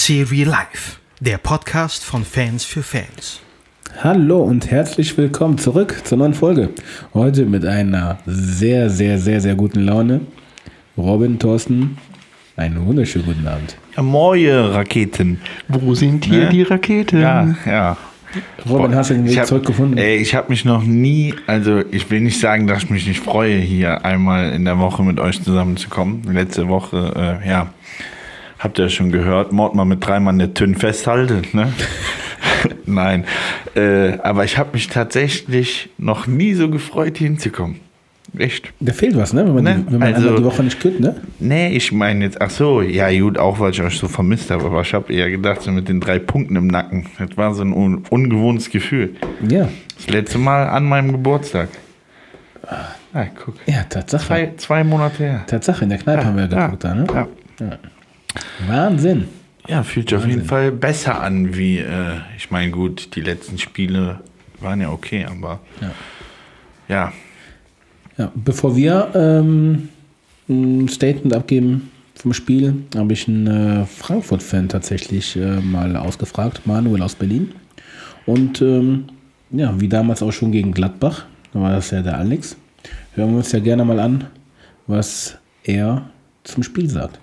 FC Real Life, der Podcast von Fans für Fans. Hallo und herzlich willkommen zurück zur neuen Folge. Heute mit einer sehr, sehr, sehr, sehr guten Laune. Robin, Thorsten, einen wunderschönen guten Abend. Ja, moje Raketen. Wo sind hier die Raketen? Ja. Robin, hast du den Weg zurückgefunden? Ich habe mich noch nie, also ich will nicht sagen, dass ich mich nicht freue, hier einmal in der Woche mit euch zusammenzukommen. Letzte Woche, habt ihr schon gehört, Mord mal mit 3 Mann der Tünn festhaltet, ne? Nein, aber ich habe mich tatsächlich noch nie so gefreut, hier hinzukommen. Echt. Da fehlt was, ne? Wenn man einmal die Woche nicht kütt, ne? Nee, ich meine jetzt, ach so, ja gut, auch weil ich euch so vermisst habe, aber ich habe eher gedacht, so mit den 3 Punkten im Nacken, das war so ein ungewohntes Gefühl. Ja. Das letzte Mal an meinem Geburtstag. Ah, guck. Ja, Tatsache. 2 Monate her. Tatsache, in der Kneipe haben wir geguckt, da, ne? Ja. Wahnsinn. Ja, fühlt sich auf jeden Fall besser an, wie, ich meine, gut, die letzten Spiele waren ja okay, aber ja. Ja, bevor wir ein Statement abgeben vom Spiel, habe ich einen Frankfurt-Fan tatsächlich mal ausgefragt, Manuel aus Berlin. Und wie damals auch schon gegen Gladbach, da war das ja der Alex. Hören wir uns ja gerne mal an, was er zum Spiel sagt.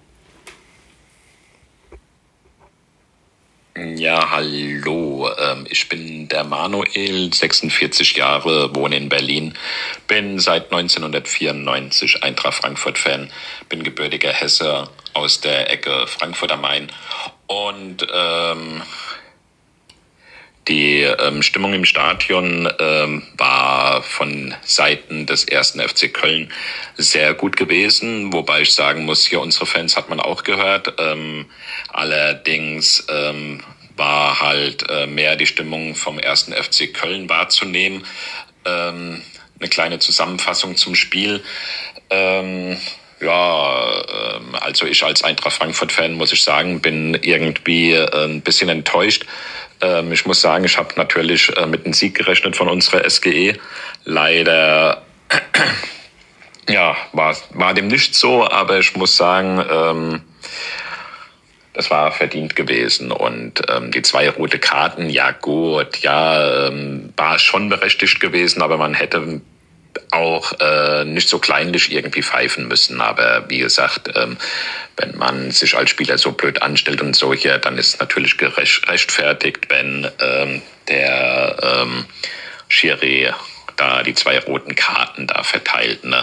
Ja, hallo, ich bin der Manuel, 46 Jahre, wohne in Berlin, bin seit 1994 Eintracht Frankfurt-Fan, bin gebürtiger Hesse aus der Ecke Frankfurt am Main und die Stimmung im Stadion war von Seiten des 1. FC Köln sehr gut gewesen, wobei ich sagen muss, hier unsere Fans hat man auch gehört. Allerdings war halt mehr die Stimmung vom 1. FC Köln wahrzunehmen. Eine kleine Zusammenfassung zum Spiel. Also ich als Eintracht Frankfurt-Fan, muss ich sagen, bin irgendwie ein bisschen enttäuscht. Ich muss sagen, ich habe natürlich mit einem Sieg gerechnet von unserer SGE. Leider war dem nicht so, aber ich muss sagen, das war verdient gewesen. Und die 2 rote Karten, ja gut, war schon berechtigt gewesen, aber man hätte auch nicht so kleinlich irgendwie pfeifen müssen. Aber wie gesagt, wenn man sich als Spieler so blöd anstellt und so hier, dann ist natürlich gerechtfertigt, wenn der Schiri da die 2 roten Karten da verteilt. Ne?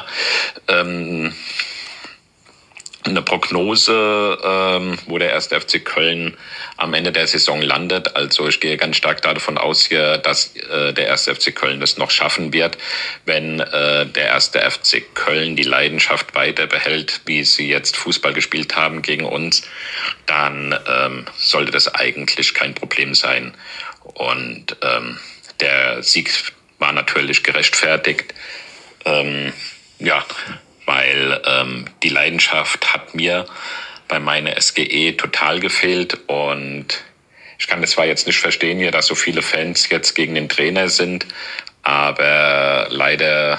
Eine Prognose, wo der 1. FC Köln am Ende der Saison landet. Also ich gehe ganz stark davon aus hier, dass der 1. FC Köln das noch schaffen wird. Wenn der 1. FC Köln die Leidenschaft weiter behält, wie sie jetzt Fußball gespielt haben gegen uns, dann sollte das eigentlich kein Problem sein. Und der Sieg war natürlich gerechtfertigt. Weil die Leidenschaft hat mir bei meiner SGE total gefehlt und ich kann das zwar jetzt nicht verstehen hier, dass so viele Fans jetzt gegen den Trainer sind, aber leider,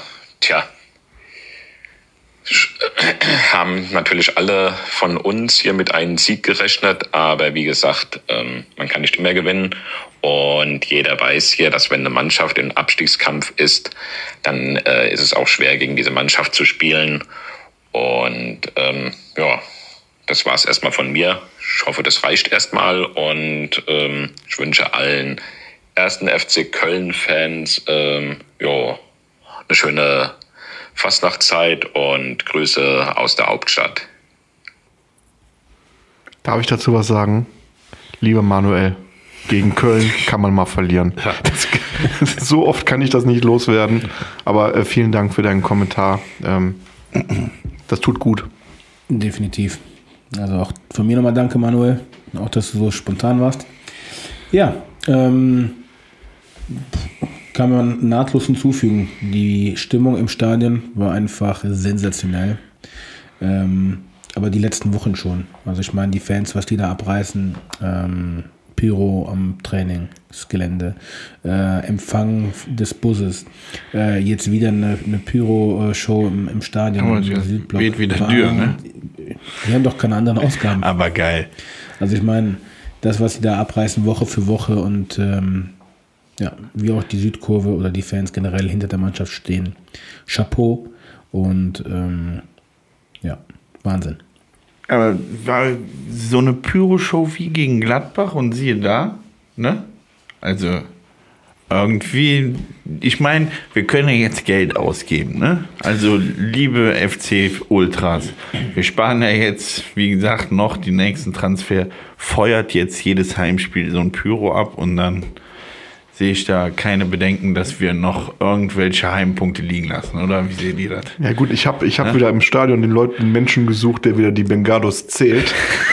haben natürlich alle von uns hier mit einem Sieg gerechnet, aber wie gesagt, man kann nicht immer gewinnen und jeder weiß hier, dass wenn eine Mannschaft im Abstiegskampf ist, dann ist es auch schwer, gegen diese Mannschaft zu spielen und das war es erstmal von mir. Ich hoffe, das reicht erstmal und ich wünsche allen 1. FC Köln-Fans eine schöne Fastnachtzeit und Grüße aus der Hauptstadt. Darf ich dazu was sagen? Lieber Manuel, gegen Köln kann man mal verlieren. Ja. So oft kann ich das nicht loswerden, aber vielen Dank für deinen Kommentar. Das tut gut. Definitiv. Also auch von mir nochmal danke, Manuel. Auch, dass du so spontan warst. Ja, kann man nahtlos hinzufügen. Die Stimmung im Stadion war einfach sensationell. Aber die letzten Wochen schon. Also ich meine, die Fans, was die da abreißen, Pyro am Trainingsgelände, Empfang des Busses, jetzt wieder eine Pyro-Show im Stadion. Im Südblock. Weht wieder Tür, ne? Wir haben doch keine anderen Ausgaben. Aber geil. Also ich meine, das, was sie da abreißen, Woche für Woche und wie auch die Südkurve oder die Fans generell hinter der Mannschaft stehen. Chapeau und Wahnsinn. Aber war so eine Pyro-Show wie gegen Gladbach und siehe da, ne? Also irgendwie, ich meine, wir können ja jetzt Geld ausgeben, ne? Also liebe FC-Ultras, wir sparen ja jetzt, wie gesagt, noch die nächsten Transfer, feuert jetzt jedes Heimspiel so ein Pyro ab und dann sehe ich da keine Bedenken, dass wir noch irgendwelche Heimpunkte liegen lassen, oder? Wie seht ihr das? Ja gut, ich hab wieder im Stadion den Menschen gesucht, der wieder die Bengalos zählt.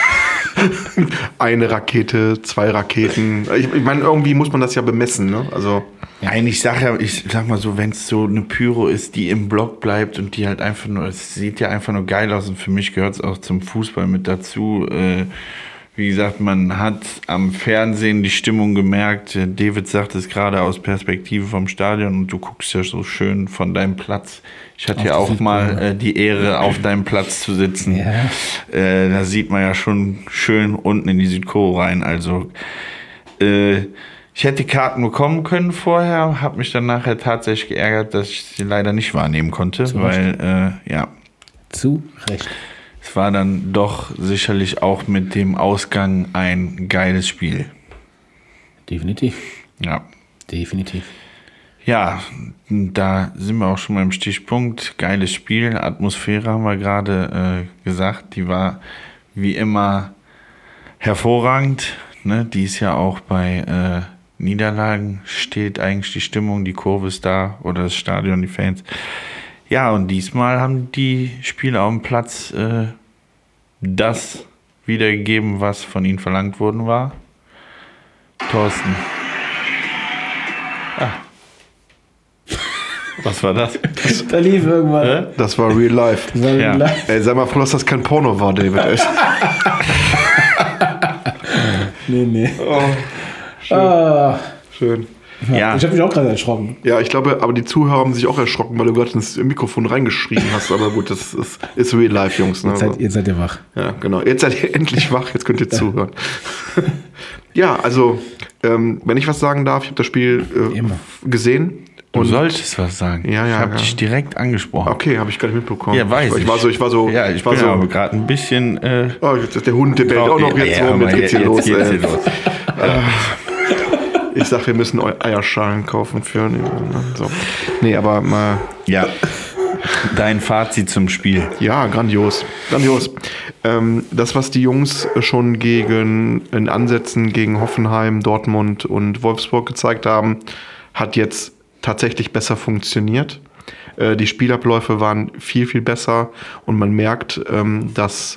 Eine Rakete, 2 Raketen. Ich meine, irgendwie muss man das ja bemessen, ne? Also Nein, ich sag mal so, wenn es so eine Pyro ist, die im Block bleibt und die halt einfach nur, es sieht ja einfach nur geil aus und für mich gehört es auch zum Fußball mit dazu. Wie gesagt, man hat am Fernsehen die Stimmung gemerkt. David sagt es gerade aus Perspektive vom Stadion und du guckst ja so schön von deinem Platz. Ich hatte ja auch mal die Ehre, auf deinem Platz zu sitzen. Ja. Da sieht man ja schon schön unten in die Südkurve rein. Also ich hätte Karten bekommen können vorher, habe mich dann nachher tatsächlich geärgert, dass ich sie leider nicht wahrnehmen konnte, Zu weil Zu Recht. es war dann doch sicherlich auch mit dem Ausgang ein geiles Spiel. Definitiv. Ja. Definitiv. Ja, da sind wir auch schon beim Stichpunkt. Geiles Spiel, Atmosphäre haben wir gerade gesagt. Die war wie immer hervorragend. Ne? Die ist ja auch bei Niederlagen, steht eigentlich die Stimmung, die Kurve ist da oder das Stadion, die Fans. Ja, und diesmal haben die Spieler auf dem Platz das wiedergegeben, was von ihnen verlangt worden war. Thorsten. Was war das? Da lief irgendwann. das war real life. Das war Ja. live. Ey, sag mal froh, dass das kein Porno war, David. Ey. Nee. Oh, schön. Ja. Ich habe mich auch gerade erschrocken. Ja, ich glaube, aber die Zuhörer haben sich auch erschrocken, weil du gerade ins Mikrofon reingeschrien hast. Aber gut, das ist real life, Jungs. Ne? Jetzt seid ihr wach. Ja, genau. Jetzt seid ihr endlich wach, jetzt könnt ihr zuhören. Ja, also, wenn ich was sagen darf, ich habe das Spiel Immer. gesehen. Du solltest was sagen. Ja, ich habe ja. dich direkt angesprochen. Okay, habe ich gar nicht mitbekommen. Ja, weiß ich. Ich war so. Ja, ich war bin so. aber gerade ein bisschen. Oh, der Hund, der bellt auch noch jetzt rum. Jetzt geht's hier los. Geht's Ey. hier los. Ich sag, wir müssen Eierschalen kaufen für. So. Nee, aber mal. Ja. Dein Fazit zum Spiel. Ja, grandios. Grandios. Das, was die Jungs schon in Ansätzen gegen Hoffenheim, Dortmund und Wolfsburg gezeigt haben, hat jetzt tatsächlich besser funktioniert. Die Spielabläufe waren viel, viel besser und man merkt, dass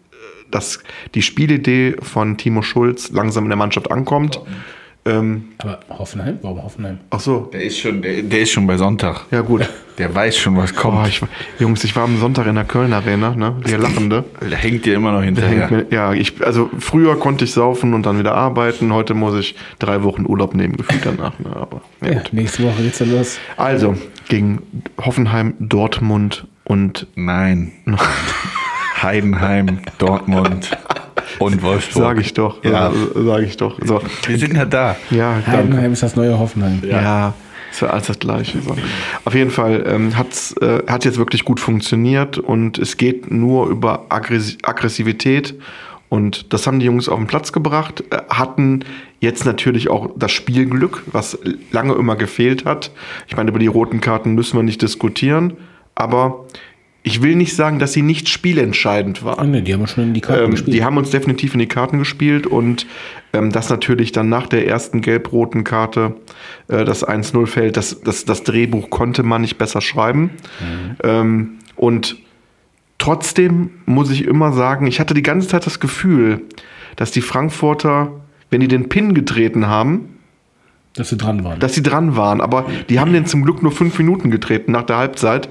die Spielidee von Timo Schulz langsam in der Mannschaft ankommt. Aber Hoffenheim? Warum Hoffenheim? Ach so. Der ist schon bei Sonntag. Ja, gut. Der weiß schon, was kommt. Oh, Jungs, ich war am Sonntag in der Köln Arena, ne? Der Lachende. Der hängt dir immer noch hinterher. Also früher konnte ich saufen und dann wieder arbeiten. Heute muss ich 3 Wochen Urlaub nehmen, gefühlt danach. Ne? Aber, ja, Ja, gut. nächste Woche geht's dann los. Also, gegen Hoffenheim, Dortmund und Nein. Heidenheim, Dortmund und Wolfsburg. sage ich doch. Ja. Sage ich doch. So. Wir sind ja da. Ja, danke. Heidenheim ist das neue Hoffenheim. Ja, ist ja alles das Gleiche. So. Auf jeden Fall hat jetzt wirklich gut funktioniert und es geht nur über Aggressivität und das haben die Jungs auf den Platz gebracht, hatten jetzt natürlich auch das Spielglück, was lange immer gefehlt hat. Ich meine, über die roten Karten müssen wir nicht diskutieren, aber ich will nicht sagen, dass sie nicht spielentscheidend waren. Nee, die haben schon in die Karten gespielt. Die haben uns definitiv in die Karten gespielt und das natürlich dann nach der ersten gelb-roten Karte das 1-0 fällt, das Drehbuch konnte man nicht besser schreiben. Und trotzdem muss ich immer sagen, ich hatte die ganze Zeit das Gefühl, dass die Frankfurter, wenn die den Pin getreten haben, dass sie dran waren. dass sie dran waren. Aber die haben den zum Glück nur 5 Minuten getreten nach der Halbzeit.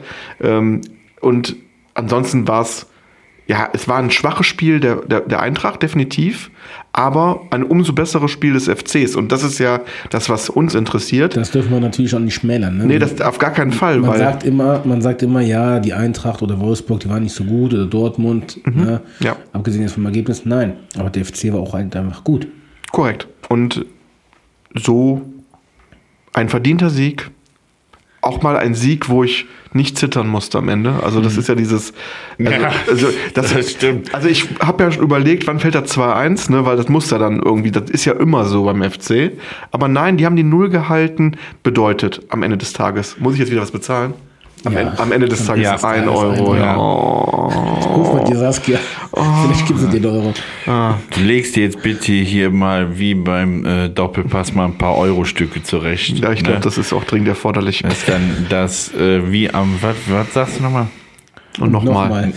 Und ansonsten war es war ein schwaches Spiel der Eintracht, definitiv, aber ein umso besseres Spiel des FCs. Und das ist ja das, was uns interessiert. Das dürfen wir natürlich auch nicht schmälern. Ne? Nee, das auf gar keinen Fall. Man weil sagt immer, ja, die Eintracht oder Wolfsburg, die waren nicht so gut oder Dortmund. Ne? Ja. Abgesehen jetzt vom Ergebnis, nein. Aber der FC war auch einfach gut. Korrekt. Und so ein verdienter Sieg, auch mal ein Sieg, wo ich nicht zittern musste am Ende. Also das ist ja dieses... das stimmt. Also ich habe ja schon überlegt, wann fällt da 2-1, ne? Weil das muss ja dann irgendwie, das ist ja immer so beim FC. Aber nein, die haben die 0 gehalten, bedeutet am Ende des Tages, muss ich jetzt wieder was bezahlen? Am Ende des Tages 1 Euro. Ja. Ruf mal die Saskia. Vielleicht gibt es den Euro. Du legst dir jetzt bitte hier mal wie beim Doppelpass mal ein paar Euro-Stücke zurecht. Ja, ich glaube, das ist auch dringend erforderlich. Das ist dann das wie am... Was sagst du nochmal? Und nochmal.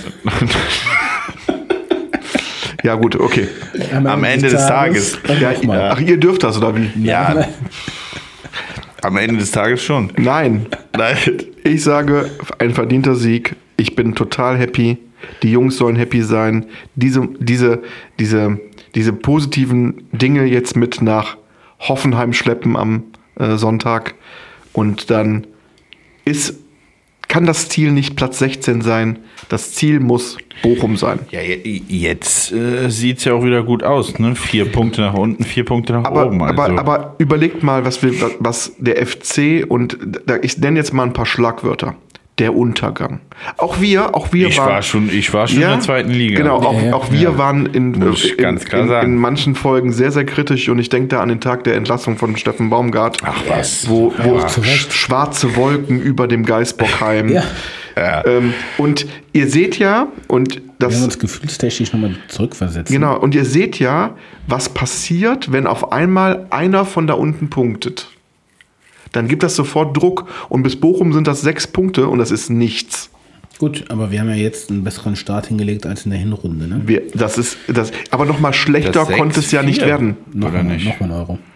Ja gut, okay. Am Ende des Tages. Ja, ach, ihr dürft das, oder wie? Ja. Am Ende des Tages schon. Nein. Ich sage, ein verdienter Sieg. Ich bin total happy. Die Jungs sollen happy sein. Diese positiven Dinge jetzt mit nach Hoffenheim schleppen am Sonntag. Und dann kann das Ziel nicht Platz 16 sein. Das Ziel muss Bochum sein. Ja, jetzt sieht es ja auch wieder gut aus. Ne? 4 Punkte nach unten, 4 Punkte nach oben. Also. Aber überlegt mal, was der FC und ich nenne jetzt mal ein paar Schlagwörter. Der Untergang. Auch wir ich war schon in der zweiten Liga. Genau, auch wir waren in manchen Folgen sehr, sehr kritisch und ich denke da an den Tag der Entlassung von Steffen Baumgart. Ach was. Wo schwarze Wolken über dem Geisbockheim. Ja. Und ihr seht ja, und das. Wir haben uns gefühlstechnisch nochmal zurückversetzt. Genau, und ihr seht ja, was passiert, wenn auf einmal einer von da unten punktet. Dann gibt das sofort Druck und bis Bochum sind das 6 Punkte und das ist nichts. Gut, aber wir haben ja jetzt einen besseren Start hingelegt als in der Hinrunde. Ne? Aber nochmal schlechter konnte es ja nicht werden. Oder nicht? Nochmal ein Euro.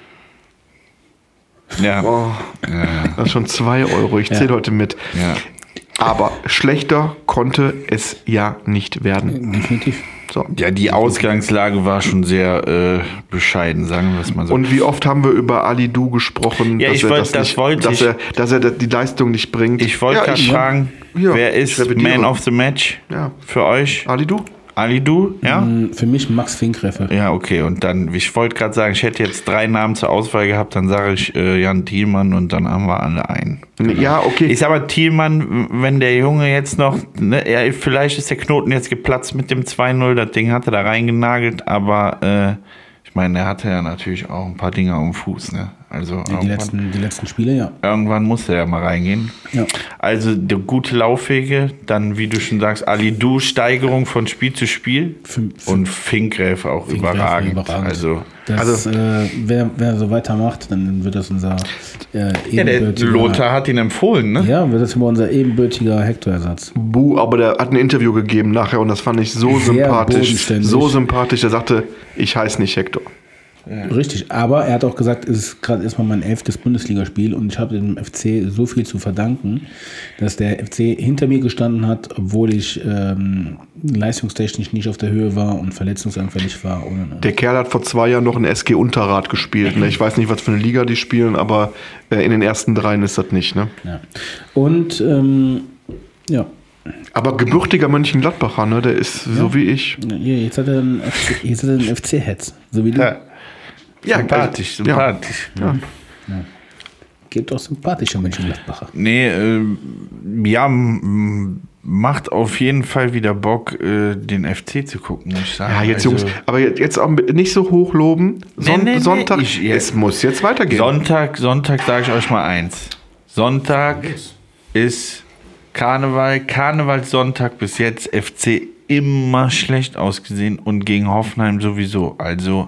Ja. Das ist schon 2 Euro, ich zähle heute mit. Ja. Aber schlechter konnte es ja nicht werden. Definitiv. So. Ja, die Ausgangslage war schon sehr bescheiden, sagen wir es mal so. Und wie oft haben wir über Ali Du gesprochen, ja, dass er die Leistung nicht bringt. Ich wollte gerade fragen, wer ist Man of the Match für euch? Ali Du? Ali Du, ja? Für mich Max Finkgräfe. Ja, okay. Und dann, ich wollte gerade sagen, ich hätte jetzt 3 Namen zur Auswahl gehabt, dann sage ich Jan Thielmann und dann haben wir alle einen. Genau. Ja, okay. Ich sag mal, Thielmann, wenn der Junge jetzt noch, ne, vielleicht ist der Knoten jetzt geplatzt mit dem 2-0, das Ding hat er da reingenagelt, aber ich meine, er hatte ja natürlich auch ein paar Dinge am Fuß, ne? Also ja, die letzten Spiele, ja. Irgendwann musste er ja mal reingehen. Ja. Also der gute Laufwege, dann, wie du schon sagst, Ali Du, Steigerung von Spiel zu Spiel und Finkgräfe auch überragend. Also wer so weitermacht, dann wird das unser der Lothar hat ihn empfohlen, ne? Ja, wird das immer unser ebenbürtiger Hector-Ersatz. Aber der hat ein Interview gegeben nachher und das fand ich so sympathisch. So sympathisch, er sagte, ich heiße nicht Hector. Ja. Richtig, aber er hat auch gesagt, es ist gerade erstmal mein 11. Bundesligaspiel und ich habe dem FC so viel zu verdanken, dass der FC hinter mir gestanden hat, obwohl ich leistungstechnisch nicht auf der Höhe war und verletzungsanfällig war. Der Kerl hat vor 2 Jahren noch in SG Unterrad gespielt. Ne? Ich weiß nicht, was für eine Liga die spielen, aber in den ersten 3 ist das nicht. Ne? Ja. Und ja. Aber gebürtiger Mönchengladbacher, ne? Der ist so wie ich. Ja, jetzt hat er einen FC-Heads, so wie du. Ja, sympathisch. Ja. Gibt auch sympathische Mönchengladbacher. Nee, macht auf jeden Fall wieder Bock, den FC zu gucken, muss ich sagen. Ja, jetzt Jungs, aber jetzt auch nicht so hoch loben. Sonntag, es muss jetzt weitergehen. Sonntag sage ich euch mal eins. Sonntag ist Karnevalssonntag bis jetzt FC immer schlecht ausgesehen und gegen Hoffenheim sowieso. Also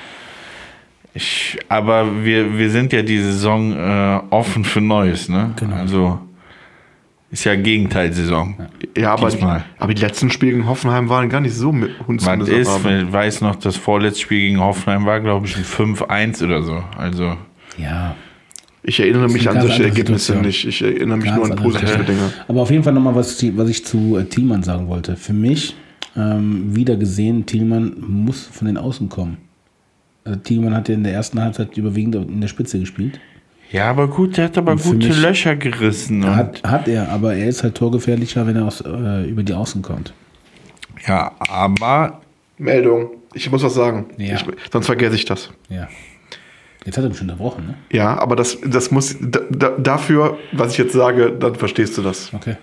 aber wir sind ja die Saison offen für Neues, ne? Genau. Also ist ja Gegenteilsaison. Ja, aber die letzten Spiele gegen Hoffenheim waren gar nicht so mit uns. Man weiß noch, das vorletzte Spiel gegen Hoffenheim war, glaube ich, ein 5-1 oder so. Also ja. Ich erinnere mich an solche Ergebnisse nicht. Ich erinnere mich nur an positive Dinge. Aber auf jeden Fall nochmal, was ich zu Thielmann sagen wollte. Für mich, wieder gesehen, Thielmann muss von den Außen kommen. Also Thielmann hat ja in der ersten Halbzeit überwiegend in der Spitze gespielt. Ja, aber gut, der hat aber gute Löcher gerissen. Hat er, aber er ist halt torgefährlicher, wenn er über die Außen kommt. Ja, aber... Meldung. Ich muss was sagen. Ja. Sonst vergesse ich das. Ja. Jetzt hat er mich schon unterbrochen, ne? Ja, aber das muss dafür, was ich jetzt sage, dann verstehst du das. Okay.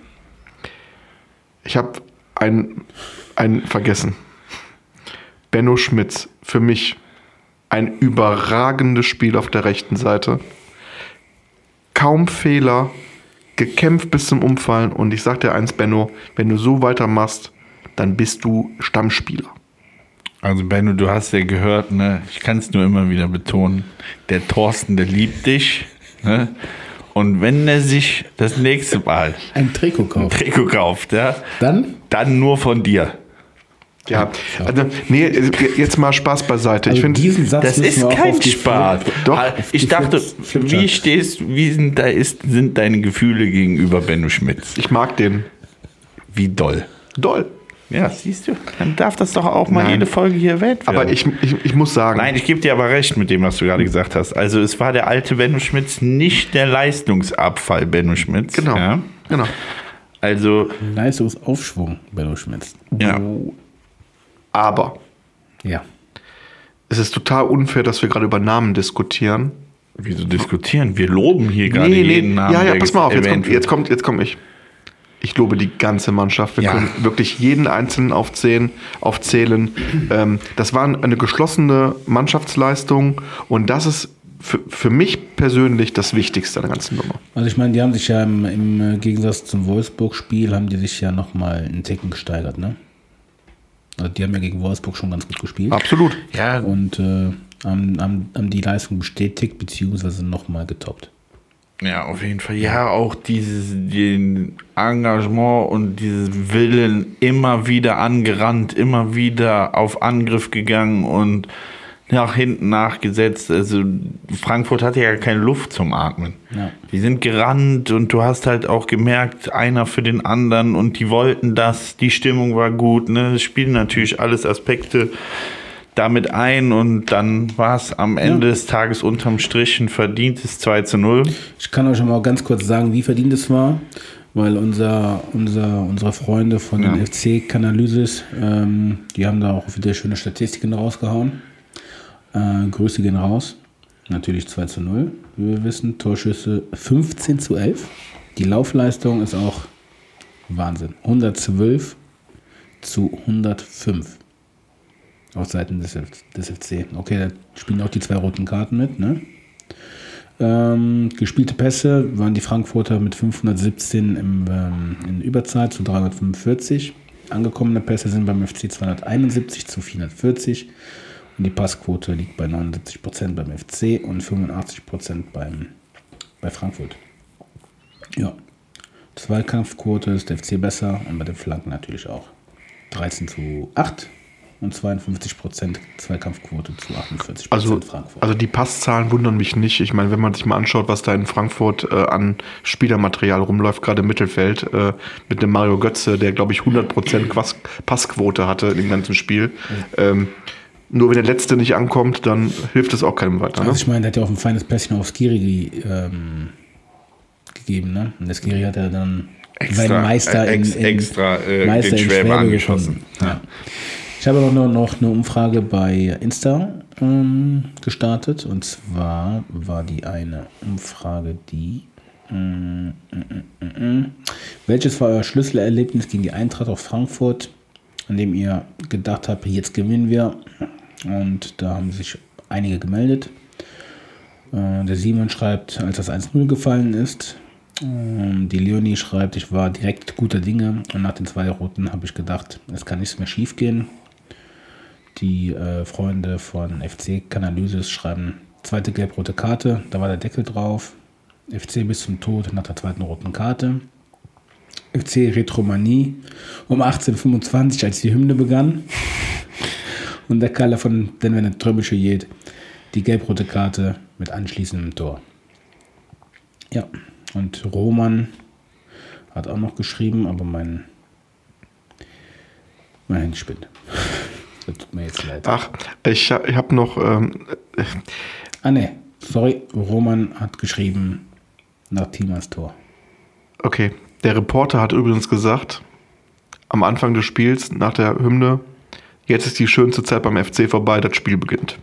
Ich habe einen vergessen. Benno Schmitz, für mich ein überragendes Spiel auf der rechten Seite. Kaum Fehler, gekämpft bis zum Umfallen. Und ich sag dir eins, Benno, wenn du so weitermachst, dann bist du Stammspieler. Also Benno, du hast ja gehört, ne? Ich kann es nur immer wieder betonen, der Thorsten, der liebt dich. Ne? Und wenn er sich das nächste Mal Ein Trikot kauft, ja, dann nur von dir. Ja, also, nee, jetzt mal Spaß beiseite. Also ich finde, diesen Satz Das ist kein Spaß. Doch, Ich dachte, wie sind deine Gefühle gegenüber Benno Schmitz? ich mag den. Wie doll. Doll. Ja, siehst du, dann darf das doch auch mal Nein. jede Folge hier erwähnt werden. Aber ich muss sagen, Nein, ich gebe dir aber recht mit dem, was du gerade gesagt hast. Also es war der alte Benno Schmitz, nicht der Leistungsabfall Benno Schmitz. genau. Ja? Genau. Also, Leistungsaufschwung, Benno Schmitz. ja. Aber Ja. es ist total unfair, dass wir gerade über Namen diskutieren. Wieso diskutieren? Wir loben hier gerade jeden Namen. Ja, der pass mal auf, erwähnt wird. jetzt komm ich. Ich lobe die ganze Mannschaft. Wir Ja. können wirklich jeden Einzelnen aufzählen. Das war eine geschlossene Mannschaftsleistung und das ist für mich persönlich das Wichtigste an der ganzen Nummer. Also ich meine, die haben sich ja im Gegensatz zum Wolfsburg-Spiel, haben die sich ja nochmal einen Ticken gesteigert, ne? Also die haben ja gegen Wolfsburg schon ganz gut gespielt. Absolut. Ja, Und haben die Leistung bestätigt, beziehungsweise nochmal getoppt. ja, auf jeden Fall. Ja, auch den Engagement und diesen Willen immer wieder angerannt, immer wieder auf Angriff gegangen und nach hinten nachgesetzt. Also Frankfurt hatte ja keine Luft zum Atmen. Ja. Die sind gerannt und du hast halt auch gemerkt, einer für den anderen und die wollten das, die Stimmung war gut. Ne? Es spielen natürlich alles Aspekte damit ein und dann war es am Ende des Tages unterm Strich ein verdientes 2:0. Ich kann euch schon mal ganz kurz sagen, wie verdient es war, weil unsere Freunde von den FC-Kanalysis, die haben da auch wieder schöne Statistiken rausgehauen. Grüße gehen raus. Natürlich 2:0, wie wir wissen. Torschüsse 15:11. Die Laufleistung ist auch Wahnsinn. 112:105. Auf Seiten des FC. Okay, da spielen auch die 2 roten Karten mit, ne? Gespielte Pässe waren die Frankfurter mit 517 in Überzahl zu 345. Angekommene Pässe sind beim FC 271 zu 440. Und die Passquote liegt bei 79% beim FC und 85% bei Frankfurt. Ja. Zweikampfquote ist der FC besser und bei den Flanken natürlich auch. 13:8 und 52% Zweikampfquote zu 48% Frankfurt. Also die Passzahlen wundern mich nicht. Ich meine, wenn man sich mal anschaut, was da in Frankfurt an Spielermaterial rumläuft, gerade im Mittelfeld, mit dem Mario Götze, der, glaube ich, 100% Passquote hatte im ganzen Spiel. Nur wenn der Letzte nicht ankommt, dann hilft es auch keinem weiter. Ne? Also ich meine, der hat ja auch ein feines Pässchen auf Skiri gegeben, ne? Und der Skiri hat ja dann seinen Meister den Schwäbe angeschossen. Ja. Ich habe auch noch eine Umfrage bei Insta gestartet. Und zwar war die eine Umfrage, die welches war euer Schlüsselerlebnis gegen die Eintracht auf Frankfurt, an dem ihr gedacht habt, jetzt gewinnen wir? Und da haben sich einige gemeldet. Der Simon schreibt, als das 1:0 gefallen ist. Die Leonie schreibt, ich war direkt guter Dinge und nach den 2 Roten habe ich gedacht, es kann nichts mehr schief gehen. Die Freunde von FC-Kanalysis schreiben, 2. gelb-rote Karte, da war der Deckel drauf. FC bis zum Tod nach der 2. roten Karte. FC Retromanie um 18:25, als die Hymne begann. Und der Kalle von Den Wenn Trömische Jed, die gelb-rote Karte mit anschließendem Tor. Ja, und Roman hat auch noch geschrieben, aber mein Handy spinnt. Das tut mir jetzt leid. Ach, ich habe noch... sorry, Roman hat geschrieben nach Timas Tor. Okay, der Reporter hat übrigens gesagt, am Anfang des Spiels, nach der Hymne, Jetzt ist die schönste Zeit beim FC vorbei, das Spiel beginnt.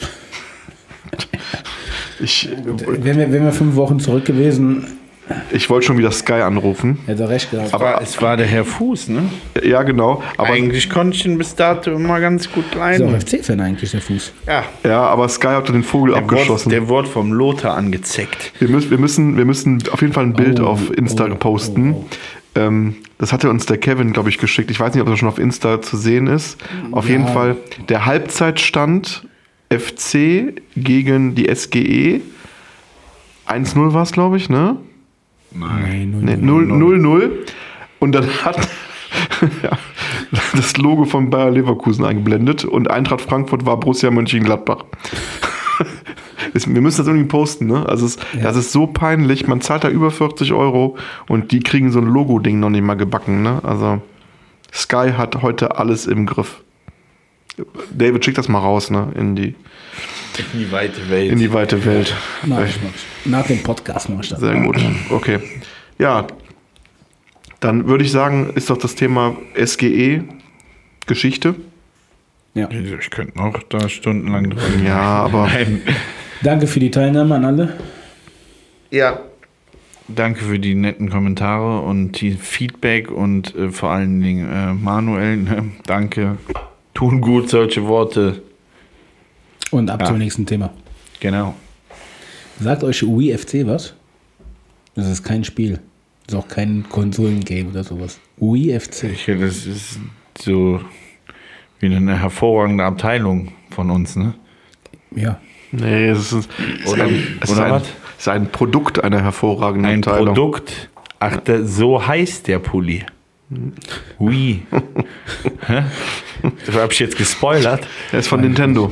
Wären wir 5 Wochen zurück gewesen, Ich wollte schon wieder Sky anrufen. hätte er recht gehabt. Aber es war der Herr Fuß, ne? Ja, genau. Aber, Eigentlich konnte ich ihn bis dato immer ganz gut ist auch leiden. FC-Fan eigentlich, der Fuß. Ja, ja, aber Sky hat den Vogel abgeschossen. der wurde vom Lothar angezeckt. Wir müssen auf jeden Fall ein Bild auf Insta posten. Das hatte uns der Kevin, glaube ich, geschickt. Ich weiß nicht, ob das schon auf Insta zu sehen ist. Auf jeden Fall der Halbzeitstand FC gegen die SGE. 1-0 war es, glaube ich, ne? Nein, Nee, 0-0. Und dann hat ja, das Logo von Bayer Leverkusen eingeblendet und Eintracht Frankfurt war Borussia Mönchengladbach. Wir müssen das irgendwie posten, ne? Also das ist so peinlich. Man zahlt da über 40 € und die kriegen so ein Logo-Ding noch nicht mal gebacken, ne? Also Sky hat heute alles im Griff. David, schick das mal raus, ne? In die weite Welt. in die weite Welt. Mach ich. Nach dem Podcast mach ich das. Sehr gut. Okay. Ja, dann würde ich sagen, ist doch das Thema SGE Geschichte. Ja. Ich könnte noch da stundenlang drüber. Ja, aber Danke für die Teilnahme an alle. Ja. Danke für die netten Kommentare und die Feedback und vor allen Dingen Manuel, ne? Danke. Tun gut solche Worte. Und ab zum nächsten Thema. Genau. Sagt euch UFC was? Das ist kein Spiel. Das ist auch kein Konsolengame oder sowas. UFC. Das ist so wie eine hervorragende Abteilung von uns, ne? Ja. nee, es ist ein Produkt einer hervorragenden Ein Abteilung. Produkt. Ach, so heißt der Pulli. Ui. Hä? Das habe ich jetzt gespoilert. Er ist von Nintendo.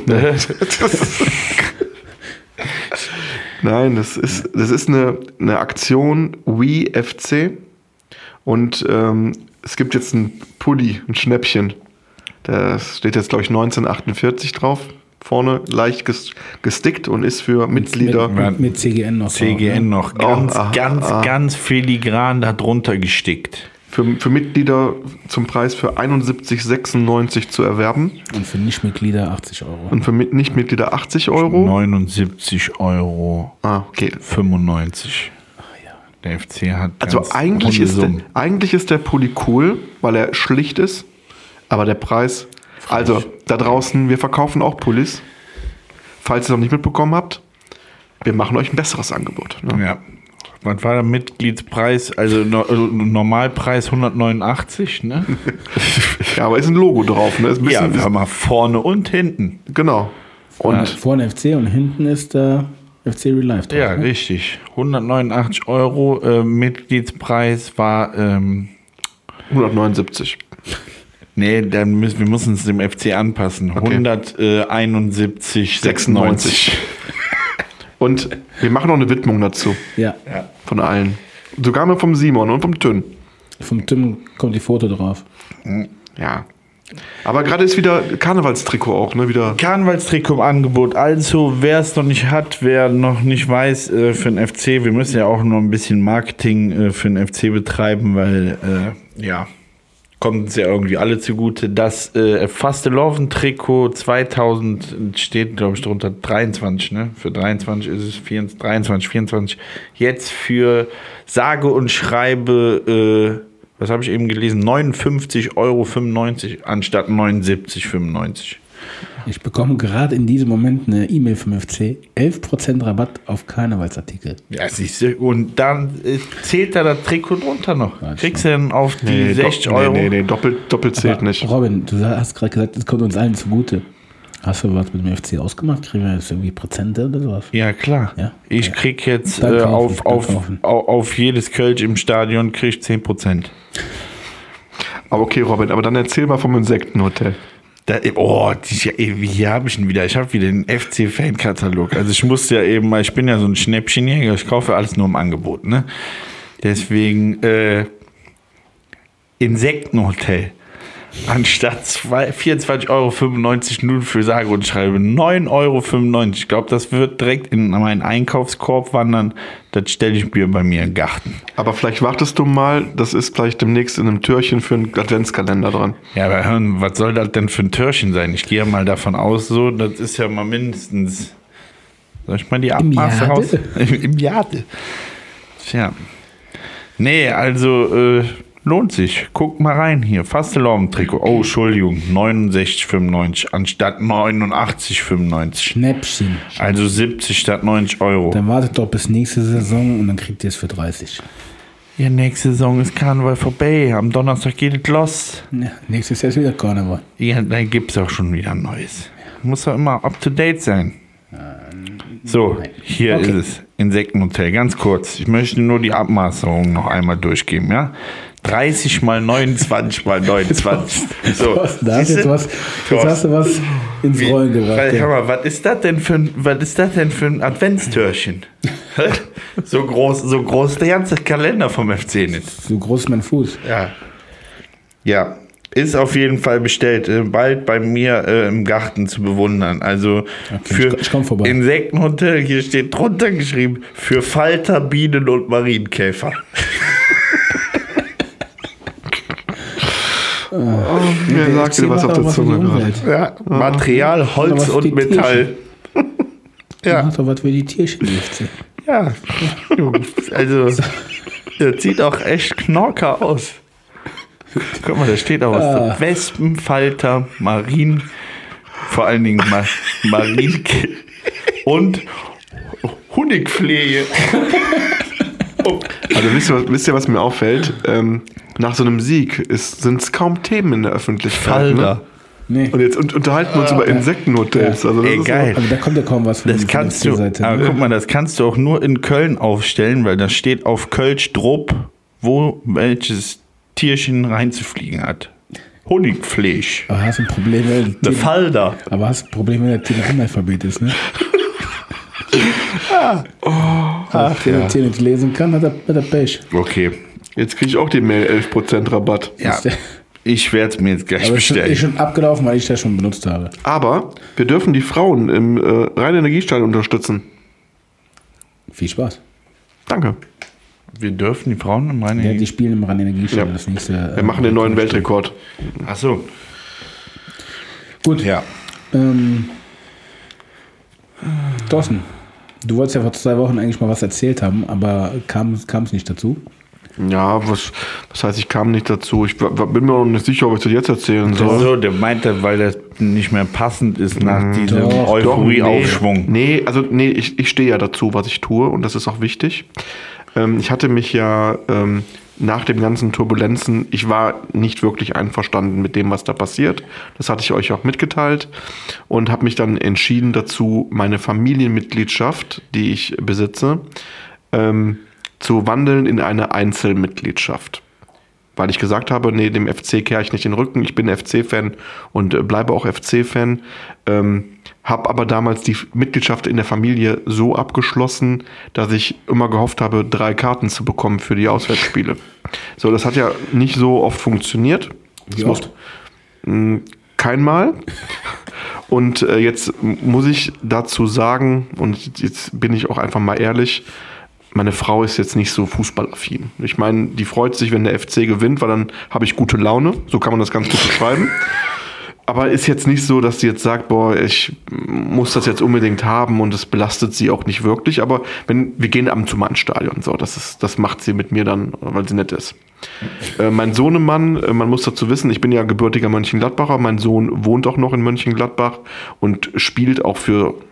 Nein, das ist eine Aktion Wii FC und es gibt jetzt ein Pulli, ein Schnäppchen. Da steht jetzt, glaube ich, 1948 drauf. Vorne leicht gestickt und ist für Mitglieder. Mit CGN noch. CGN noch ganz filigran darunter gestickt. Für Mitglieder zum Preis für 71,96 zu erwerben. Und für Nichtmitglieder 80 €. Und für Nichtmitglieder 80 €. 79 Euro. Okay. 95. Der FC hat Also ganz eigentlich ist der Pulli cool, weil er schlicht ist, aber der Preis. Also da draußen, wir verkaufen auch Pullis. Falls ihr es noch nicht mitbekommen habt, wir machen euch ein besseres Angebot. Ne? Ja. Was war der Mitgliedspreis? Also Normalpreis 189, ne? Ja, aber ist ein Logo drauf. Ne? Ist ein bisschen, Ja, wir haben mal vorne und hinten. genau. Und Vorne FC und hinten ist der FC Real Life drauf. Ja, ne? richtig. 189 Euro. Mitgliedspreis war 179. nee, wir müssen es dem FC anpassen. Okay. 171,96. Und wir machen noch eine Widmung dazu. Ja. Von allen. Sogar mal vom Simon und vom Tünn. Vom Tim kommt die Foto drauf. Ja. Aber gerade ist wieder Karnevalstrikot auch, ne? Wieder. Karnevalstrikot im Angebot. Also, wer es noch nicht hat, wer noch nicht weiß für den FC, wir müssen ja auch noch ein bisschen Marketing für den FC betreiben, weil, kommt uns ja irgendwie alle zugute. Das Fasteloven-Trikot 2000 steht, glaube ich, drunter 23, ne? Für 23 ist es 24. Jetzt für sage und schreibe, was habe ich eben gelesen? 59,95 € anstatt 79,95. Ich bekomme gerade in diesem Moment eine E-Mail vom FC. 11% Rabatt auf Karnevalsartikel. Ja, siehst du. Und dann zählt da das Trikot drunter noch. Ja, Kriegst du dann auf die 60 Euro? Nee, doppelt zählt nicht. Robin, du hast gerade gesagt, es kommt uns allen zugute. Hast du was mit dem FC ausgemacht? Kriegen wir jetzt irgendwie Prozente oder sowas? Ja, klar. Ja? Ich krieg jetzt Dann kaufen. auf jedes Kölsch im Stadion krieg ich 10%. Aber okay, Robin, aber dann erzähl mal vom Insektenhotel. Hier habe ich ihn wieder. Ich habe wieder den FC-Fan-Katalog. Also ich musste ja eben mal, ich bin ja so ein Schnäppchenjäger, ich kaufe alles nur im Angebot, ne? Deswegen Insektenhotel. anstatt 24,95 € nun für sage und schreibe 9,95 €. Ich glaube, das wird direkt in meinen Einkaufskorb wandern. Das stelle ich mir bei mir im Garten. Aber vielleicht wartest du mal, das ist vielleicht demnächst in einem Türchen für einen Adventskalender dran. Ja, aber hören, was soll das denn für ein Türchen sein? Ich gehe ja mal davon aus, so, das ist ja mal mindestens, soll ich mal die Abmaße raus? Im Jade. Tja. Nee, also, lohnt sich. Guck mal rein hier. Fastelavn-Trikot. Oh, Entschuldigung. 69,95 anstatt 89,95. Schnäppchen. Also 70 statt 90 €. Dann wartet doch bis nächste Saison und dann kriegt ihr es für 30. Ja, nächste Saison ist Karneval vorbei. Am Donnerstag geht es los. Ja, nächstes Jahr ist wieder Karneval. Ja, dann gibt es auch schon wieder ein neues. Muss doch immer up to date sein. So, hier Okay. ist es. Insektenhotel. Ganz kurz. Ich möchte nur die Abmaßung noch einmal durchgeben, ja? 30 mal 29 mal 29. So, Da hast siehste? jetzt hast du was ins Rollen gebracht. Hör Ja. mal, was ist das denn für ein Adventstürchen? so groß der ganze Kalender vom FC nicht. So groß ist mein Fuß. Ja, ist auf jeden Fall bestellt. Bald bei mir im Garten zu bewundern. Also für ich komm vorbei. Insektenhotel, hier steht drunter geschrieben, für Falter, Bienen und Marienkäfer. Mir sagt dir was auf der Zunge gerade. Ja, Material, Holz was für und die Metall. Ja. Macht doch was für die Tierchen. Ja, also das sieht auch echt knorker aus. Guck mal, da steht auch was. Wespen, Falter, Marien, vor allen Dingen Marienkäfer und Honigflehe. Also wisst ihr, was mir auffällt? Nach so einem Sieg sind es kaum Themen in der Öffentlichkeit. Ne? Falter. Nee. Und jetzt unterhalten wir uns über Insektenhotels. Also das Ey, ist geil. Also da kommt ja kaum was von Das kannst du, Seite. aber guck mal, das kannst du auch nur in Köln aufstellen, weil da steht auf Kölsch Drupp, wo welches Tierchen reinzufliegen hat. Honigfleisch. Aber hast ein Problem, Eine wenn Falter. aber hast ein Problem, wenn der Tier ein Analphabet ist, ne? Ach, Wenn ja. der Tier nicht lesen kann, hat er Pech. Okay. Jetzt kriege ich auch die Mail 11% Rabatt. Ja. Ich werde es mir jetzt gleich Aber ist bestellen. schon abgelaufen, weil ich das schon benutzt habe. Aber wir dürfen die Frauen im Rhein-Energiestall unterstützen. Viel Spaß. Danke. Wir dürfen die Frauen im Ja, die Rhein. spielen im Rhein-Energiestall. Ja. Das nächste. Wir machen den neuen Weltrekord. Achso. Gut. Ja. Thorsten, du wolltest ja vor 2 Wochen eigentlich mal was erzählt haben, aber kam es nicht dazu. Ja, was heißt, ich kam nicht dazu. Ich bin mir noch nicht sicher, ob ich das jetzt erzählen soll. So, der meinte, weil das nicht mehr passend ist nach diesem Doch, Euphorie-Aufschwung. Nee, ich stehe ja dazu, was ich tue und das ist auch wichtig. Ich hatte mich ja nach den ganzen Turbulenzen, ich war nicht wirklich einverstanden mit dem, was da passiert. Das hatte ich euch auch mitgeteilt und habe mich dann entschieden dazu, meine Familienmitgliedschaft, die ich besitze, zu wandeln in eine Einzelmitgliedschaft. Weil ich gesagt habe, nee, dem FC kehre ich nicht den Rücken, ich bin FC-Fan und bleibe auch FC-Fan. Habe aber damals die Mitgliedschaft in der Familie so abgeschlossen, dass ich immer gehofft habe, 3 Karten zu bekommen für die Auswärtsspiele. So, das hat ja nicht so oft funktioniert. Wie oft? Kein Mal. Und jetzt muss ich dazu sagen, und jetzt bin ich auch einfach mal ehrlich, meine Frau ist jetzt nicht so fußballaffin. Ich meine, die freut sich, wenn der FC gewinnt, weil dann habe ich gute Laune. So kann man das ganz gut beschreiben. Aber ist jetzt nicht so, dass sie jetzt sagt, boah, ich muss das jetzt unbedingt haben und es belastet sie auch nicht wirklich. Aber wir gehen ab und zu mal ins Stadion. So, das macht sie mit mir dann, weil sie nett ist. Mein Sohnemann, man muss dazu wissen, ich bin ja gebürtiger Mönchengladbacher. Mein Sohn wohnt auch noch in Mönchengladbach und spielt auch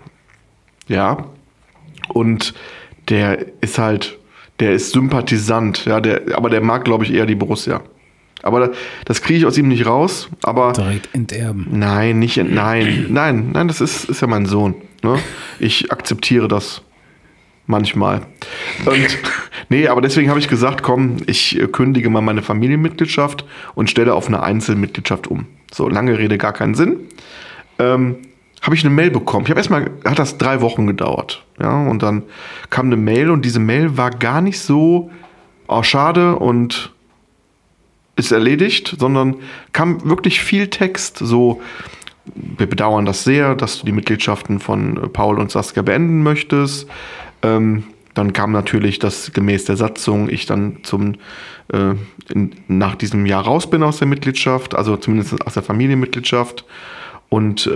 und der ist Sympathisant, ja, aber der mag, glaube ich, eher die Borussia. Aber das kriege ich aus ihm nicht raus. Aber Direkt enterben. nein, das ist ja mein Sohn. Ne? Ich akzeptiere das manchmal. Und nee, aber deswegen habe ich gesagt, komm, ich kündige mal meine Familienmitgliedschaft und stelle auf eine Einzelmitgliedschaft um. So, lange Rede, gar keinen Sinn. Habe ich eine Mail bekommen. Hat das 3 Wochen gedauert. Ja, und dann kam eine Mail und diese Mail war gar nicht so, oh, schade und ist erledigt, sondern kam wirklich viel Text, so: Wir bedauern das sehr, dass du die Mitgliedschaften von Paul und Saskia beenden möchtest. Dann kam natürlich, dass gemäß der Satzung ich dann nach diesem Jahr raus bin aus der Mitgliedschaft, also zumindest aus der Familienmitgliedschaft. Und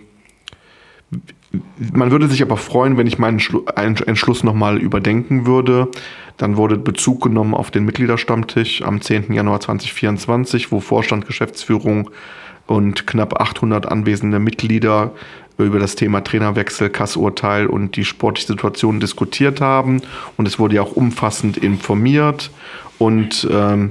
man würde sich aber freuen, wenn ich meinen Entschluss nochmal überdenken würde. Dann wurde Bezug genommen auf den Mitgliederstammtisch am 10. Januar 2024, wo Vorstand, Geschäftsführung und knapp 800 anwesende Mitglieder über das Thema Trainerwechsel, Kassurteil und die sportliche Situation diskutiert haben. Und es wurde ja auch umfassend informiert und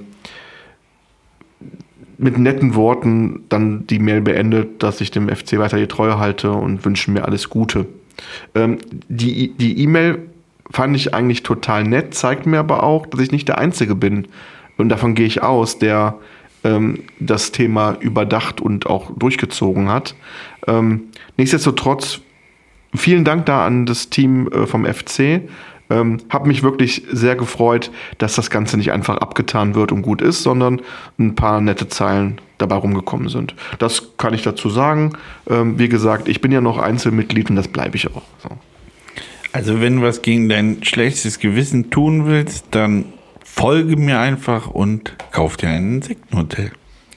mit netten Worten dann die Mail beendet, dass ich dem FC weiter die Treue halte und wünschen mir alles Gute. Die E-Mail fand ich eigentlich total nett, zeigt mir aber auch, dass ich nicht der Einzige bin. Und davon gehe ich aus, der das Thema überdacht und auch durchgezogen hat. Nichtsdestotrotz, vielen Dank da an das Team vom FC. Habe mich wirklich sehr gefreut, dass das Ganze nicht einfach abgetan wird und gut ist, sondern ein paar nette Zeilen dabei rumgekommen sind. Das kann ich dazu sagen. Wie gesagt, ich bin ja noch Einzelmitglied und das bleibe ich auch. So. Also wenn du was gegen dein schlechtes Gewissen tun willst, dann folge mir einfach und kauf dir ein Insektenhotel.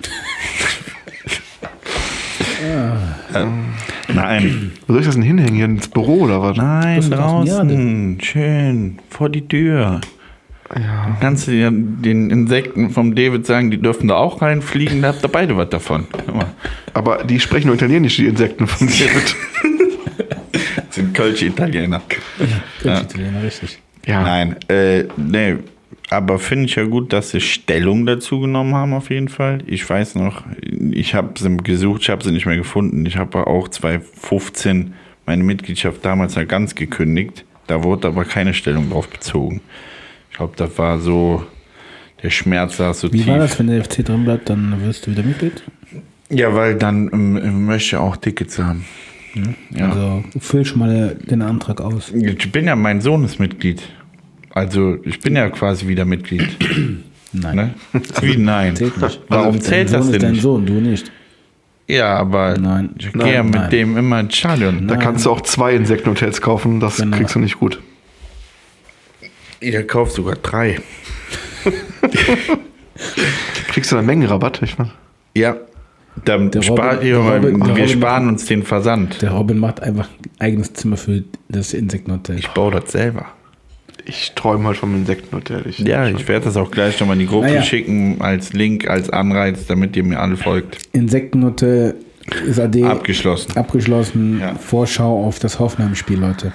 Nein. Wo soll ich das denn hinhängen? Hier ins Büro oder was? Nein, draußen. Schön. Vor die Tür. Ja. Dann kannst du ja den Insekten vom David sagen, die dürfen da auch reinfliegen, da habt ihr beide was davon. Aber die sprechen nur Italienisch, die Insekten von David. Das sind Kölsche Italiener. Kölsche Italiener, richtig. Ja. Nein, nee. Aber finde ich ja gut, dass sie Stellung dazu genommen haben, auf jeden Fall. Ich weiß noch, ich habe sie gesucht, ich habe sie nicht mehr gefunden. Ich habe auch 2015 meine Mitgliedschaft damals ja ganz gekündigt. Da wurde aber keine Stellung drauf bezogen. Ich glaube, das war so, der Schmerz saß so tief. Wie war das, wenn der FC drin bleibt, dann wirst du wieder Mitglied? Ja, weil dann möchte ich auch Tickets haben. Ja. Also füll schon mal den Antrag aus. Ich bin ja, mein Sohn ist Mitglied. Also ich bin ja quasi wieder Mitglied. Nein. Ne? Wie nein? Zählt nicht. Warum Also, zählt dein das Sohn denn ist dein nicht? Sohn, du nicht. Ja, aber Nein. ich gehe ja mit dem immer ins Stadion. Da kannst du auch 2 Insektenhotels kaufen, das Genau. kriegst du nicht gut. Ihr kauft sogar 3. Kriegst du einen Mengenrabatt? Ich meine. Ja. Dann Der spart Robin- ihr der mal, Robin- der wir Robin sparen macht- uns den Versand. Der Robin macht einfach ein eigenes Zimmer für das Insektenhotel. Ich baue das selber. Ich träume halt vom Insektenhotel. Ich werde das auch gleich nochmal in die Gruppe schicken, als Link, als Anreiz, damit ihr mir alle folgt. Insektenhotel ist AD Abgeschlossen. Abgeschlossen. Ja. Vorschau auf das Hoffenheim-Spiel, Leute.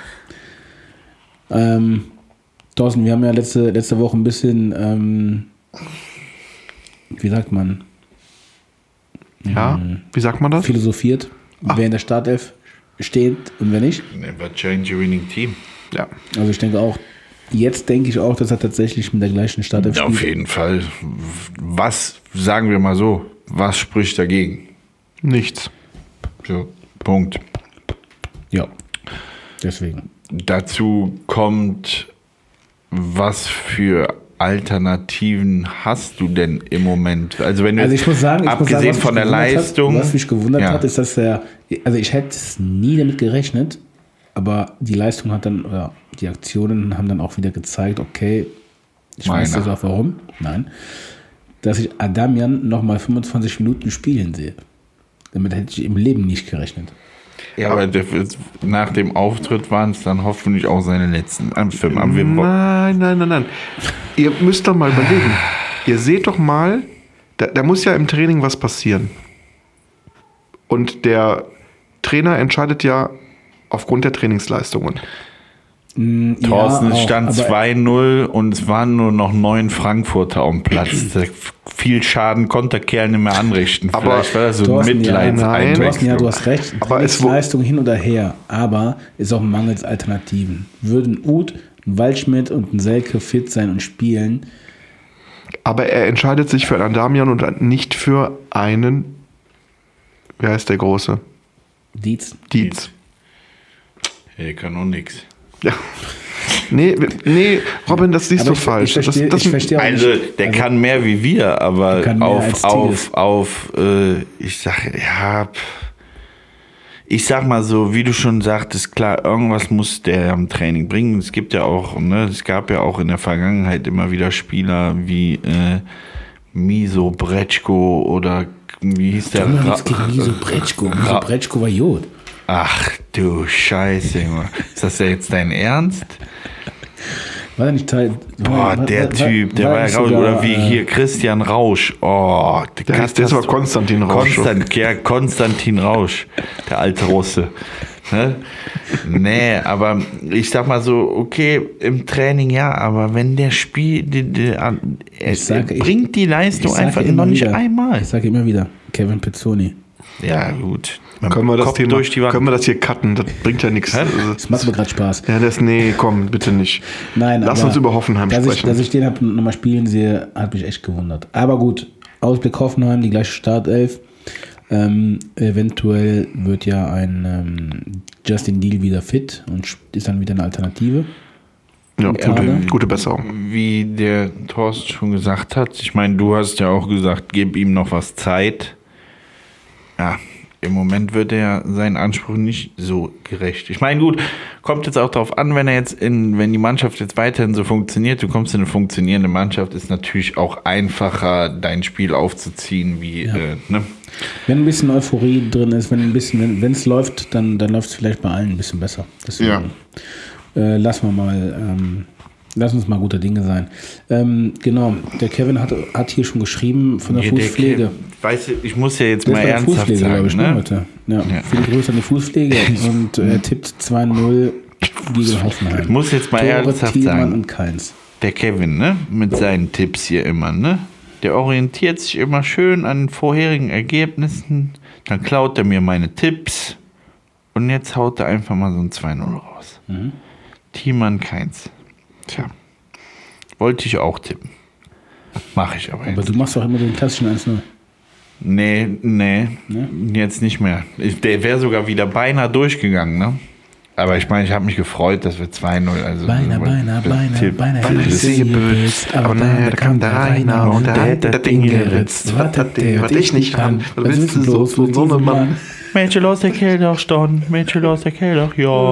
Thorsten, wir haben ja letzte Woche ein bisschen, wie sagt man, Ja, wie sagt man das? philosophiert, wer in der Startelf steht und wer nicht. Never change a winning team. Ja. Also ich denke auch, jetzt denke ich auch, dass er tatsächlich mit der gleichen Startelf Auf spielt. jeden Fall. Was, sagen wir mal so, was spricht dagegen? Nichts. So, Punkt. Ja, deswegen. Dazu kommt, was für Alternativen hast du denn im Moment? Also wenn du Also ich muss sagen, abgesehen was von mich der gewundert Leistung, was mich gewundert Ja. hat, ist, dass also ich hätte es nie damit gerechnet, aber die Leistung hat dann, oder die Aktionen haben dann auch wieder gezeigt, okay, ich weiß Meiner. jetzt auch warum, nein, dass ich Adamian nochmal 25 Minuten spielen sehe. Damit hätte ich im Leben nicht gerechnet. Ja, aber nach dem Auftritt waren es dann hoffentlich auch seine letzten Filme. Nein. Ihr müsst doch mal überlegen. Ihr seht doch mal, da muss ja im Training was passieren. Und der Trainer entscheidet ja aufgrund der Trainingsleistungen. Thorsten, es auch, stand aber 2-0 und es waren nur noch 9 Frankfurter auf dem Platz. Viel Schaden konnte der Kerl nicht mehr anrichten. Aber Vielleicht war das so ein Thorsten, Mitleidseinwechslung. ja, du hast recht. Aber es Leistung hin oder her, aber ist auch mangels Alternativen. Würden Uth, ein Waldschmidt und ein Selke fit sein und spielen, Aber er entscheidet sich für einen Adamian und nicht für einen, wer heißt der Große? Dietz. Dietz. Hey, kann auch nix. Ja. Nee, Robin, das siehst du falsch. Ich verstehe auch Also, nicht. der kann mehr wie wir, aber kann mehr als Tigges. Ich sag mal so, wie du schon sagtest, klar, irgendwas muss der am Training bringen. Es gibt ja auch, es gab ja auch in der Vergangenheit immer wieder Spieler wie Miso Brečko oder wie hieß der? Nichts gegen Miso Brečko. Miso Brečko war Jod. Ach du Scheiße, Junge. Ist das ja jetzt dein Ernst? War der nicht Teil? Boah, der Typ, der war ja raus. Oder wie hier Christian Rausch. Oh, Das war Konstantin Rausch. Konstantin Rausch, der alte Russe. Ne? Nee, aber ich sag mal so, okay, im Training ja, aber wenn der spielt, bringt die Leistung einfach noch nicht einmal. Ich sage immer wieder, Kevin Pezzoni. Ja, gut. Können wir das hier cutten? Das bringt ja nichts. Das macht mir gerade Spaß. Ja, komm, bitte nicht. Nein, Lass uns über Hoffenheim sprechen. Dass ich den nochmal spielen sehe, hat mich echt gewundert. Aber gut, Ausblick Hoffenheim, die gleiche Startelf. Eventuell wird ja ein Justin Deal wieder fit und ist dann wieder eine Alternative. Ja, gute Besserung. Wie der Thorsten schon gesagt hat, ich meine, du hast ja auch gesagt, gib ihm noch was Zeit. Ja, im Moment wird er seinen Ansprüchen nicht so gerecht. Ich meine, gut, kommt jetzt auch darauf an, wenn die Mannschaft jetzt weiterhin so funktioniert, du kommst in eine funktionierende Mannschaft, ist natürlich auch einfacher, dein Spiel aufzuziehen, wie, Wenn ein bisschen Euphorie drin ist, wenn es läuft, dann läuft es vielleicht bei allen ein bisschen besser. Deswegen lass uns mal guter Dinge sein. Genau, der Kevin hat hier schon geschrieben von der Fußpflege. Weißt du, ich muss ja jetzt mal ernsthaft sagen, Heute. Ja. Viele Grüße an die Fußpflege und er tippt 2-0 gegen Hoffenheim. Ich muss jetzt mal ernsthaft Thielmann sagen, und Keins. der Kevin, ne, mit seinen Tipps hier immer, ne, der orientiert sich immer schön an vorherigen Ergebnissen, dann klaut er mir meine Tipps und jetzt haut er einfach mal so ein 2-0 raus. Thielmann, Keins. Tja, wollte ich auch tippen. Mache ich aber jetzt. Aber du machst doch immer den klassischen 1-0. Nee, jetzt nicht mehr. Der wäre sogar wieder beinahe durchgegangen, ne? Aber ich meine, ich habe mich gefreut, dass wir 2-0, also... Beinahe. Ich sehe böse, aber naja, da kam der Rainer und der hat das Ding geritzt. Was hat der, was ich nicht kann? Was willst du so eine Mann? Mädchen aus der Keller stand, Mädchen aus der Keller,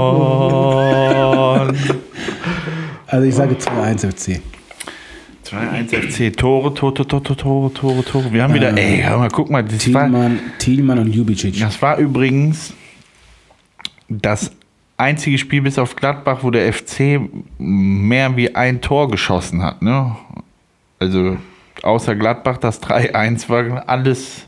ja. Also ich sage 2-1 FC. 2-1 FC, Tore. Wir haben wieder, hör mal, guck mal. Thielmann und Ljubicic. Das war übrigens das einzige Spiel bis auf Gladbach, wo der FC mehr wie ein Tor geschossen hat. Ne? Also außer Gladbach, das 3-1 war alles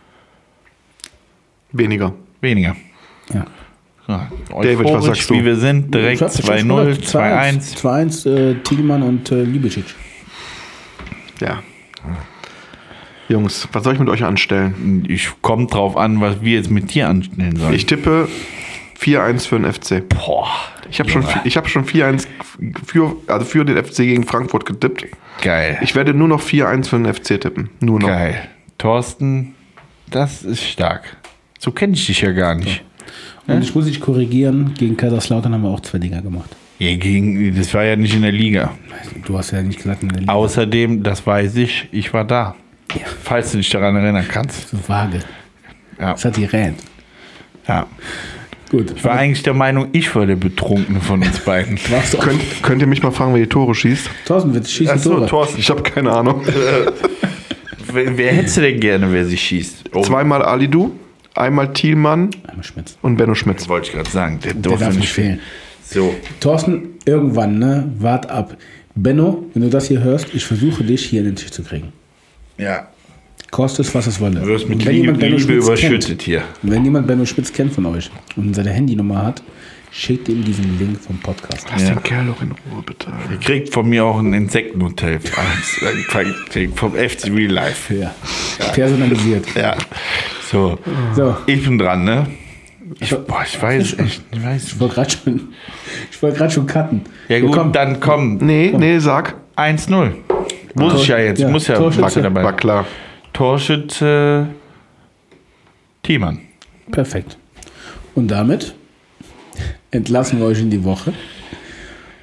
weniger. Ja. David, was sagst du? Wie wir sind, direkt 2-0, 2-1. 2-1 Thielmann und Ljubicic. Ja. Jungs, was soll ich mit euch anstellen? Ich komme drauf an, was wir jetzt mit dir anstellen sollen. Ich tippe 4-1 für den FC. Boah. Ich habe schon 4-1 für den FC gegen Frankfurt getippt. Geil. Ich werde nur noch 4-1 für den FC tippen. Nur noch. Geil. Thorsten, das ist stark. So kenne ich dich ja gar nicht. Und ich muss dich korrigieren, gegen Kaiserslautern haben wir auch 2 Dinger gemacht. Ja, das war ja nicht in der Liga. Du hast ja nicht gesagt in der Liga. Außerdem, das weiß ich war da. Ja. Falls du dich daran erinnern kannst. So vage. Ja. Das hat die Rät. Ja. Gut. Ich war eigentlich der Meinung, ich war der Betrunkene von uns beiden. Könnt ihr mich mal fragen, wer die Tore schießt? Thorsten wird schießen. Achso, Thorsten. Ich habe keine Ahnung. Wer hättest du denn gerne, wer sich schießt? Oh. Zweimal Alidu, einmal Thielmann Einmal Schmitz. und Benno Schmitz. Wollte ich gerade sagen. Der darf nicht fehlen. So. Thorsten, irgendwann, ne? Wart ab. Benno, wenn du das hier hörst, ich versuche dich hier in den Tisch zu kriegen. Ja. Kostet es, was es wolle. Du wirst mit Und wenn Liebe jemand Benno Schmitz überschüttet kennt, hier. wenn jemand Benno Schmitz kennt von euch und seine Handynummer hat, schickt ihm diesen Link vom Podcast. Lass den Kerl doch in Ruhe, bitte. Ihr kriegt von mir auch ein Insektenhotel. Vom FC Real Life. Ja. Personalisiert. Ja. So. Ich bin dran, ne? Ich weiß echt. Ich wollte gerade schon cutten. Ja gut, dann komm. Nee, sag. 1-0. Muss ich ja jetzt. Muss ja Torschütze. dabei. War klar. Torschütze Thielmann. Perfekt. Und damit entlassen wir euch in die Woche.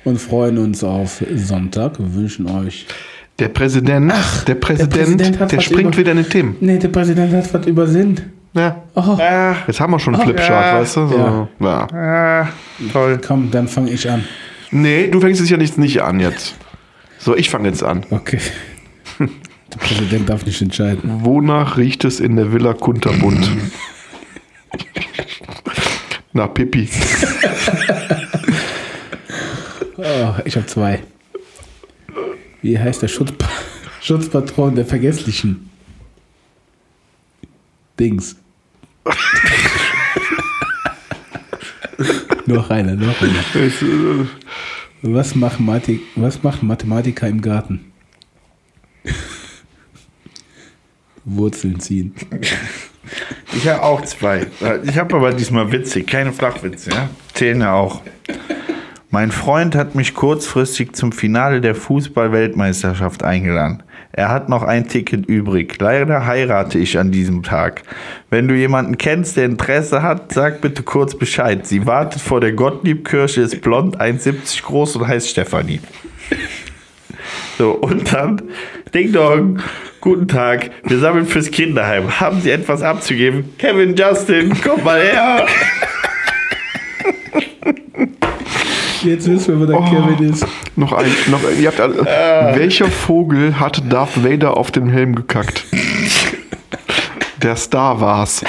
und freuen uns auf Sonntag. Wir wünschen euch... Der Präsident, der springt wieder in die Themen. Nee, der Präsident hat was übersehen. Ja. Oh. Jetzt haben wir schon einen Flipchart, weißt du? So. Ja. Toll. Komm, dann fange ich an. Nee, du fängst es ja nicht an jetzt. So, ich fange jetzt an. Okay. Der Präsident darf nicht entscheiden. Wonach riecht es in der Villa Kunterbund? Nach Pipi. Oh, ich habe 2. Wie heißt der Schutzpatron der Vergesslichen? Dings. Noch einer. Was macht Mathematiker im Garten? Wurzeln ziehen. Ich habe auch 2. Ich habe aber diesmal Witze, keine Flachwitze, ja? Zählen ja auch. Mein Freund hat mich kurzfristig zum Finale der Fußball-Weltmeisterschaft eingeladen. Er hat noch ein Ticket übrig. Leider heirate ich an diesem Tag. Wenn du jemanden kennst, der Interesse hat, sag bitte kurz Bescheid. Sie wartet vor der Gottliebkirche, ist blond, 1,70 groß und heißt Stefanie. So, und dann, Ding Dong, guten Tag, wir sammeln fürs Kinderheim. Haben Sie etwas abzugeben? Kevin, Justin, komm mal her. Jetzt wissen wir, wo der Kevin ist. Noch ein. Ihr habt alle, welcher Vogel hat Darth Vader auf den Helm gekackt? Der Star war's.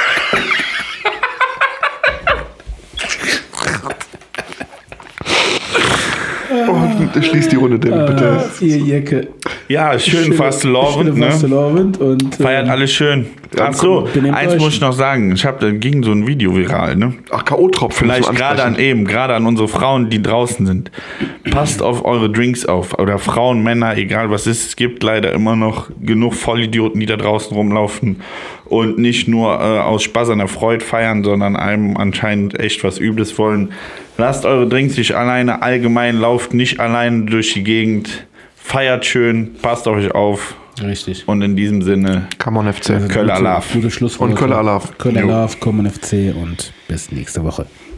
Schließ die Runde, David, bitte. Ihr Jacke. Ja, schön fastelovend, ne? Und Feiert alles schön. Ach so, eins muss ich noch sagen. Da ging so ein Video viral, ne? Ach, K.O.-Tropfen. Vielleicht gerade an unsere Frauen, die draußen sind. Passt auf eure Drinks auf. Oder Frauen, Männer, egal was es ist. Es gibt leider immer noch genug Vollidioten, die da draußen rumlaufen und nicht nur aus Spaß an der Freude feiern, sondern einem anscheinend echt was Übles wollen. Lasst eure Drinks nicht alleine, allgemein lauft nicht alleine durch die Gegend. Feiert schön, passt auf euch auf. Richtig. Und in diesem Sinne, Come on FC. Kölle Alaf. Gute Schlussworte. Und Kölle Alaf. Kölle Alaf, Come on FC und bis nächste Woche.